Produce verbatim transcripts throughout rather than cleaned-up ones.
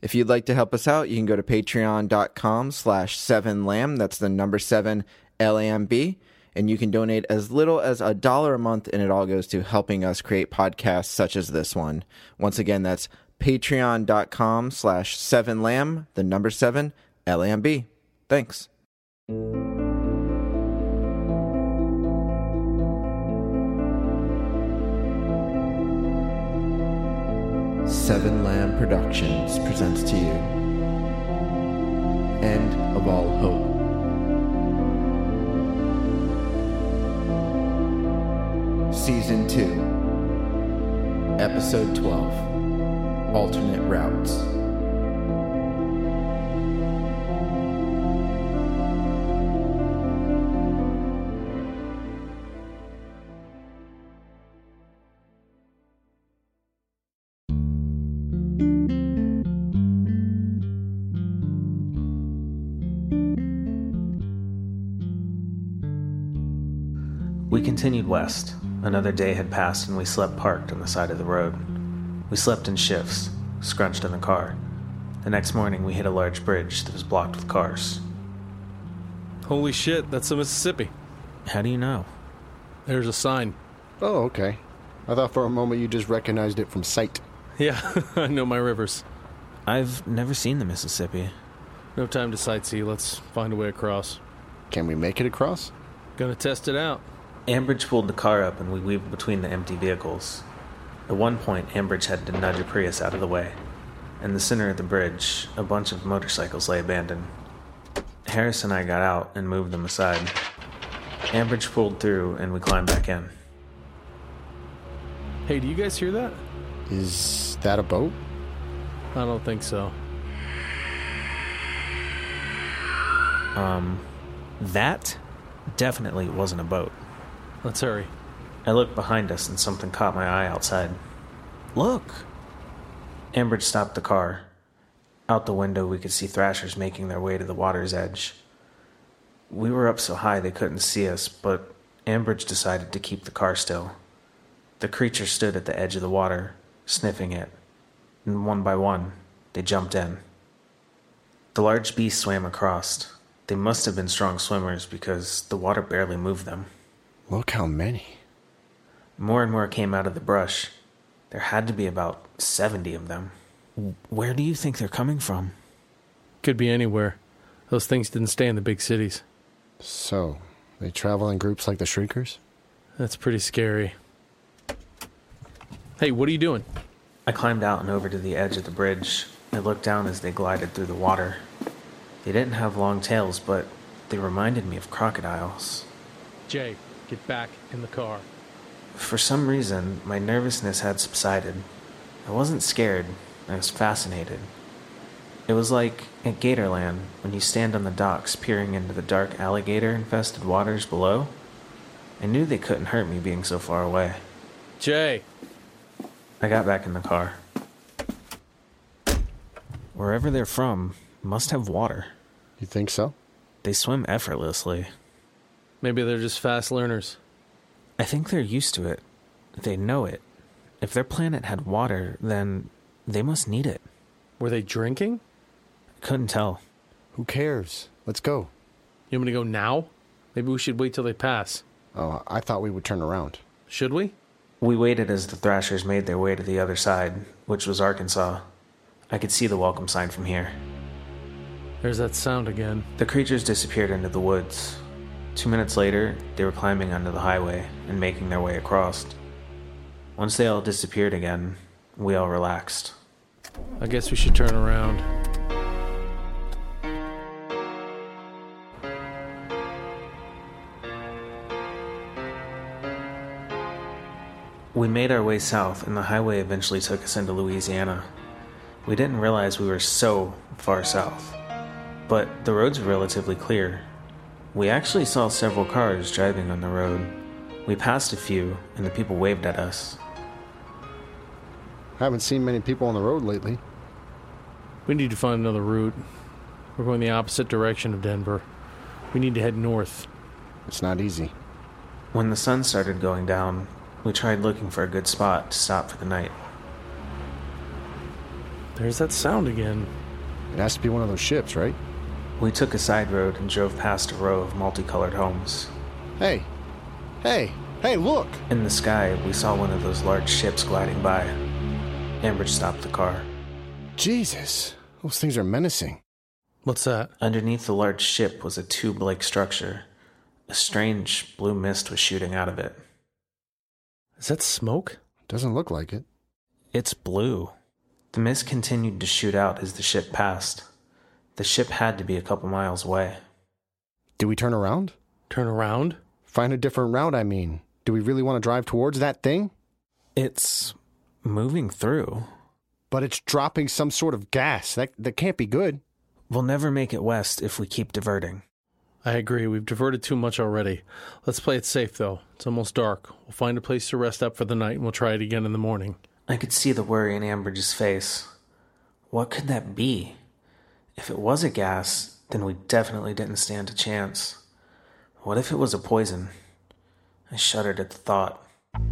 If you'd like to help us out, you can go to patreon.com slash 7lamb. That's the number seven, L A M B. And you can donate as little as a dollar a month, and it all goes to helping us create podcasts such as this one. Once again, that's patreon.com slash 7lamb, the number seven, L A M B. Thanks. Seven Lamb Productions presents to you End of All Hope. Season two, Episode twelve, Alternate Routes. We continued west. Another day had passed and we slept parked on the side of the road. We slept in shifts, scrunched in the car. The next morning we hit a large bridge that was blocked with cars. Holy shit, that's the Mississippi. How do you know? There's a sign. Oh, okay. I thought for a moment you just recognized it from sight. Yeah, I know my rivers. I've never seen the Mississippi. No time to sightsee, let's find a way across. Can we make it across? Gonna test it out. Ambridge pulled the car up and we weaved between the empty vehicles. At one point, Ambridge had to nudge a Prius out of the way. In the center of the bridge, a bunch of motorcycles lay abandoned. Harris and I got out and moved them aside. Ambridge pulled through and we climbed back in. Hey, do you guys hear that? Is that a boat? I don't think so. Um, that definitely wasn't a boat. Let's hurry. I looked behind us and something caught my eye outside. Look! Ambridge stopped the car. Out the window we could see thrashers making their way to the water's edge. We were up so high they couldn't see us, but Ambridge decided to keep the car still. The creature stood at the edge of the water, sniffing it, and one by one, they jumped in. The large beast swam across. They must have been strong swimmers because the water barely moved them. Look how many. More and more came out of the brush. There had to be about seventy of them. Where do you think they're coming from? Could be anywhere. Those things didn't stay in the big cities. So, they travel in groups like the Shriekers? That's pretty scary. Hey, what are you doing? I climbed out and over to the edge of the bridge. I looked down as they glided through the water. They didn't have long tails, but they reminded me of crocodiles. Jay, get back in the car. For some reason, my nervousness had subsided. I wasn't scared. I was fascinated. It was like at Gatorland, when you stand on the docks peering into the dark alligator-infested waters below. I knew they couldn't hurt me being so far away. Jay! I got back in the car. Wherever they're from must have water. You think so? They swim effortlessly. Maybe they're just fast learners. I think they're used to it. They know it. If their planet had water, then they must need it. Were they drinking? I couldn't tell. Who cares? Let's go. You want me to go now? Maybe we should wait till they pass. Oh, I thought we would turn around. Should we? We waited as the thrashers made their way to the other side, which was Arkansas. I could see the welcome sign from here. There's that sound again. The creatures disappeared into the woods. Two minutes later, they were climbing onto the highway and making their way across. Once they all disappeared again, we all relaxed. I guess we should turn around. We made our way south, and the highway eventually took us into Louisiana. We didn't realize we were so far south, but the roads were relatively clear. We actually saw several cars driving on the road. We passed a few, and the people waved at us. Haven't seen many people on the road lately. We need to find another route. We're going the opposite direction of Denver. We need to head north. It's not easy. When the sun started going down, we tried looking for a good spot to stop for the night. There's that sound again. It has to be one of those ships, right? We took a side road and drove past a row of multicolored homes. Hey. Hey. Hey, look! In the sky, we saw one of those large ships gliding by. Ambridge stopped the car. Jesus. Those things are menacing. What's that? Underneath the large ship was a tube-like structure. A strange blue mist was shooting out of it. Is that smoke? Doesn't look like it. It's blue. The mist continued to shoot out as the ship passed. The ship had to be a couple miles away. Do we turn around? Turn around? Find a different route, I mean. Do we really want to drive towards that thing? It's moving through. But it's dropping some sort of gas. That, that can't be good. We'll never make it west if we keep diverting. I agree. We've diverted too much already. Let's play it safe, though. It's almost dark. We'll find a place to rest up for the night, and we'll try it again in the morning. I could see the worry in Ambridge's face. What could that be? If it was a gas, then we definitely didn't stand a chance. What if it was a poison? I shuddered at the thought.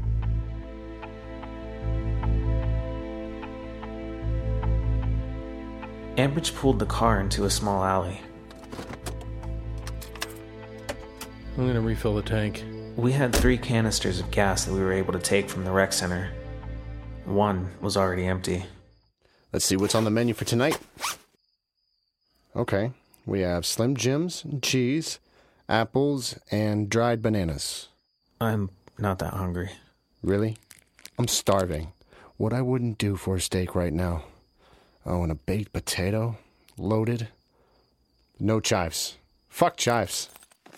Ambridge pulled the car into a small alley. I'm going to refill the tank. We had three canisters of gas that we were able to take from the rec center. One was already empty. Let's see what's on the menu for tonight. Okay, we have Slim Jims, cheese, apples, and dried bananas. I'm not that hungry. Really? I'm starving. What I wouldn't do for a steak right now. Oh, and a baked potato? Loaded? No chives. Fuck chives.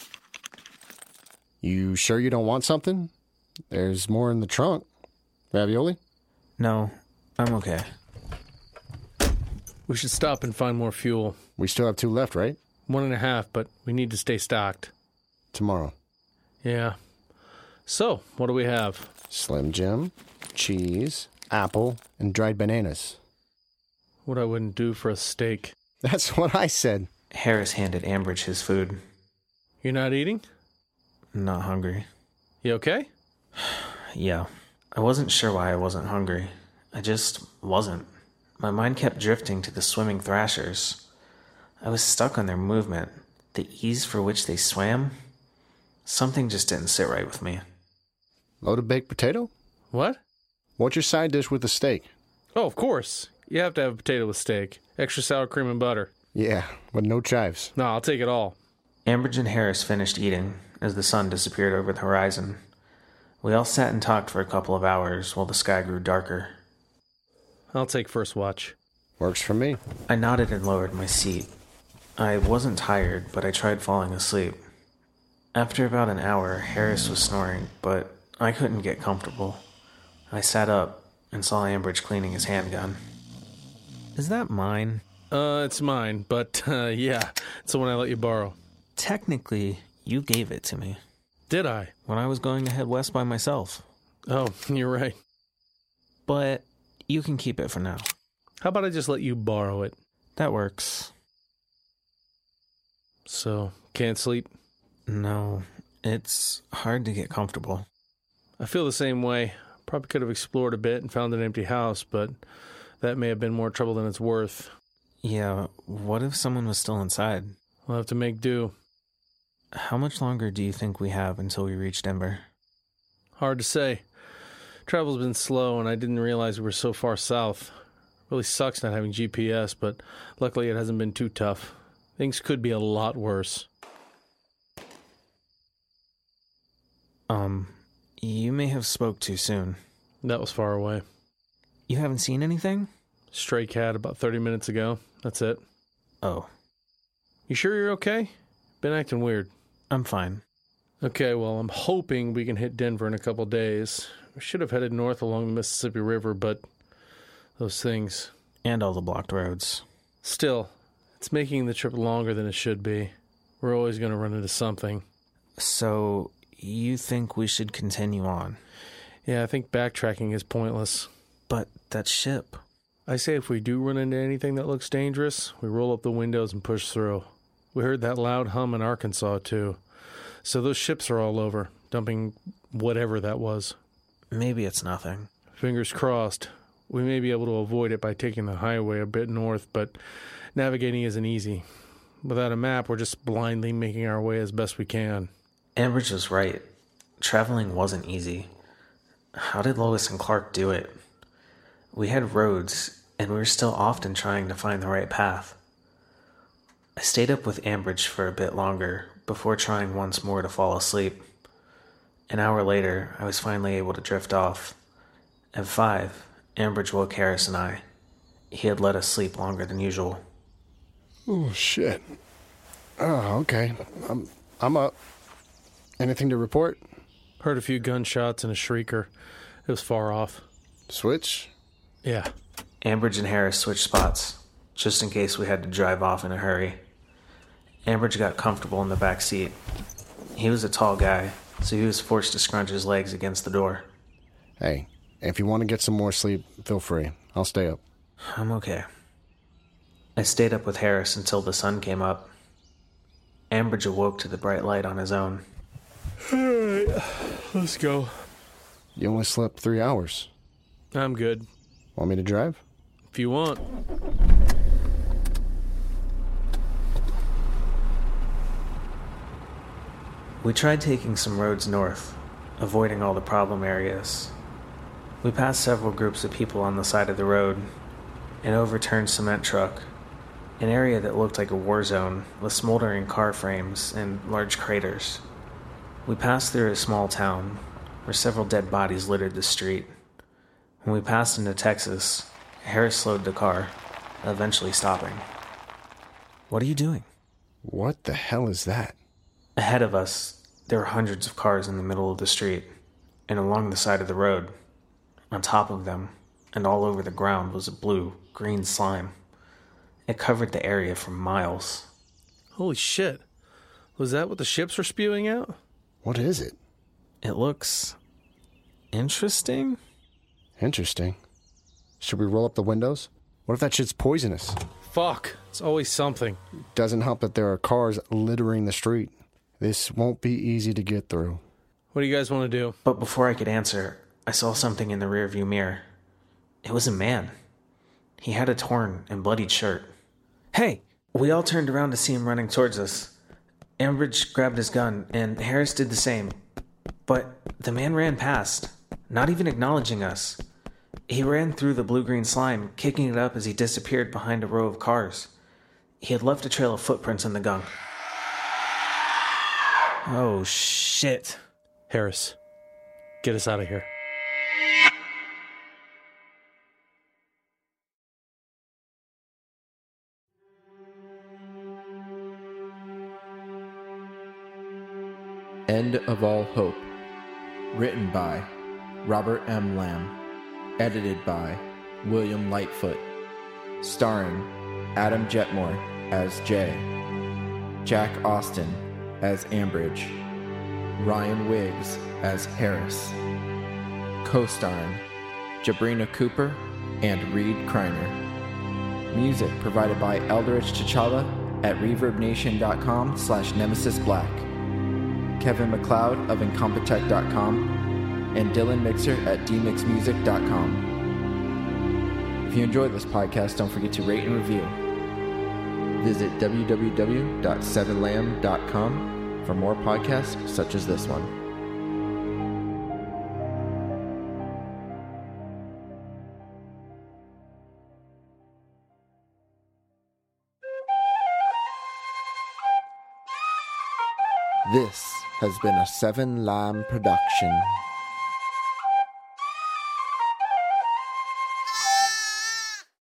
You sure you don't want something? There's more in the trunk. Ravioli? No, I'm okay. We should stop and find more fuel. We still have two left, right? One and a half, but we need to stay stocked. Tomorrow. Yeah. So, what do we have? Slim Jim, cheese, apple, and dried bananas. What I wouldn't do for a steak. That's what I said. Harris handed Ambridge his food. You're not eating? Not hungry. You okay? Yeah. I wasn't sure why I wasn't hungry. I just wasn't. My mind kept drifting to the swimming thrashers. I was stuck on their movement, the ease for which they swam. Something just didn't sit right with me. Loaded baked potato? What? What's your side dish with the steak? Oh, of course. You have to have a potato with steak. Extra sour cream and butter. Yeah, but no chives. No, I'll take it all. Ambridge and Harris finished eating as the sun disappeared over the horizon. We all sat and talked for a couple of hours while the sky grew darker. I'll take first watch. Works for me. I nodded and lowered my seat. I wasn't tired, but I tried falling asleep. After about an hour, Harris was snoring, but I couldn't get comfortable. I sat up and saw Ambridge cleaning his handgun. Is that mine? Uh, it's mine, but, uh, yeah, it's the one I let you borrow. Technically, you gave it to me. Did I? When I was going to head west by myself. Oh, you're right. But you can keep it for now. How about I just let you borrow it? That works. So, can't sleep? No, it's hard to get comfortable. I feel the same way. Probably could have explored a bit and found an empty house, but that may have been more trouble than it's worth. Yeah, what if someone was still inside? We'll have to make do. How much longer do you think we have until we reach Denver? Hard to say. Travel's been slow, and I didn't realize we were so far south. Really sucks not having G P S, but luckily it hasn't been too tough. Things could be a lot worse. Um, you may have spoke too soon. That was far away. You haven't seen anything? Stray cat about thirty minutes ago. That's it. Oh. You sure you're okay? Been acting weird. I'm fine. Okay, well, I'm hoping we can hit Denver in a couple days. We should have headed north along the Mississippi River, but those things. And all the blocked roads. Still, it's making the trip longer than it should be. We're always going to run into something. So, you think we should continue on? Yeah, I think backtracking is pointless. But that ship... I say if we do run into anything that looks dangerous, we roll up the windows and push through. We heard that loud hum in Arkansas, too. So those ships are all over, dumping whatever that was. Maybe it's nothing. Fingers crossed. We may be able to avoid it by taking the highway a bit north, but navigating isn't easy. Without a map, we're just blindly making our way as best we can. Ambridge was right. Traveling wasn't easy. How did Lois and Clark do it? We had roads, and we were still often trying to find the right path. I stayed up with Ambridge for a bit longer before trying once more to fall asleep. An hour later, I was finally able to drift off. At five, Ambridge woke Harris and I. He had let us sleep longer than usual. Oh, shit. Oh, okay. I'm, I'm up. Anything to report? Heard a few gunshots and a shrieker. It was far off. Switch? Yeah. Ambridge and Harris switched spots, just in case we had to drive off in a hurry. Ambridge got comfortable in the back seat. He was a tall guy, so he was forced to scrunch his legs against the door. Hey, if you want to get some more sleep, feel free. I'll stay up. I'm okay. I stayed up with Harris until the sun came up. Ambridge awoke to the bright light on his own. Alright, let's go. You only slept three hours. I'm good. Want me to drive? If you want. We tried taking some roads north, avoiding all the problem areas. We passed several groups of people on the side of the road, an overturned cement truck, an area that looked like a war zone with smoldering car frames and large craters. We passed through a small town where several dead bodies littered the street. When we passed into Texas, Harris slowed the car, eventually stopping. What are you doing? What the hell is that? Ahead of us, there were hundreds of cars in the middle of the street, and along the side of the road. On top of them, and all over the ground, was a blue, green slime. It covered the area for miles. Holy shit. Was that what the ships were spewing out? What is it? It looks interesting. Interesting. Should we roll up the windows? What if that shit's poisonous? Fuck. It's always something. Doesn't help that there are cars littering the street. This won't be easy to get through. What do you guys want to do? But before I could answer, I saw something in the rearview mirror. It was a man. He had a torn and bloodied shirt. Hey! We all turned around to see him running towards us. Ambridge grabbed his gun, and Harris did the same. But the man ran past, not even acknowledging us. He ran through the blue-green slime, kicking it up as he disappeared behind a row of cars. He had left a trail of footprints in the gunk. Oh, shit. Harris, get us out of here. End of All Hope. Written by Robert M. Lamb. Edited by William Lightfoot. Starring Adam Jetmore as Jay, Jack Austin as Ambridge, Ryan Wiggs as Harris. Co-starring Jabrina Cooper and Reed Kreiner. Music provided by Eldridge T'Challa at ReverbNation.com slash Nemesis Black. Kevin McLeod of Incompetech dot com, and Dylan Mixer at D Mix Music dot com. If you enjoyed this podcast, don't forget to rate and review. Visit w w w dot seven lamb dot com for more podcasts such as this one. This has been a Seven Lamb production.